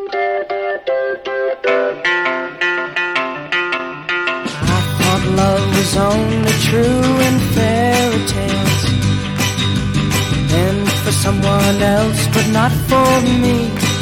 I thought love was only true in fairy tales, and for someone else, but not for me.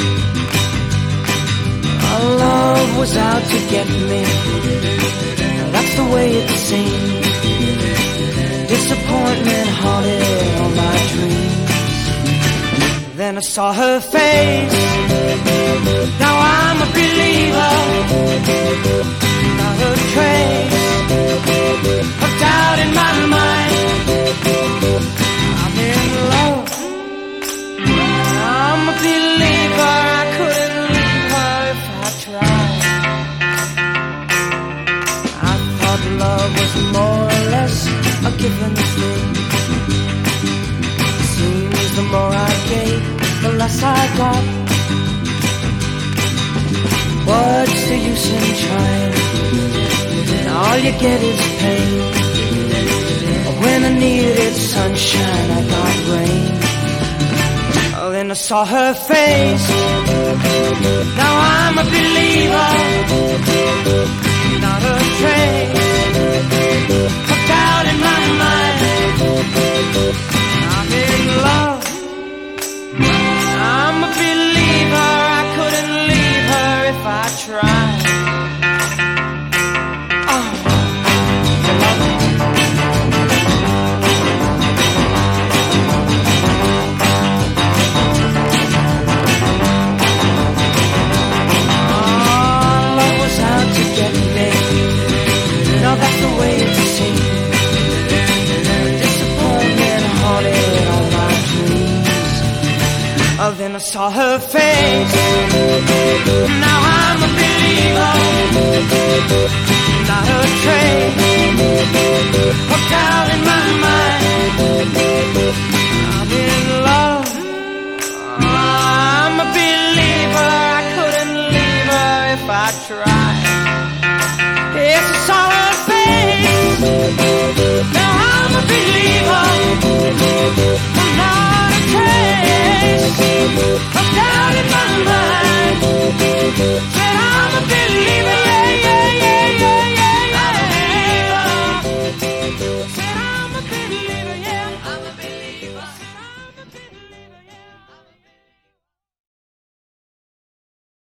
Our love was out to get me. That's the way it seemed. Disappointment haunted all my dreams. Then I saw her face. Now I'm a believer. Not a trace of doubt in my mind. I'm in love. I'm a believer. I couldn't leave her if I tried. I thought love was more or less a given thing. Seems the more I gave, the less I got. What's the use in trying? All you get is pain. When I needed sunshine, I got rain. Oh, then I saw her face.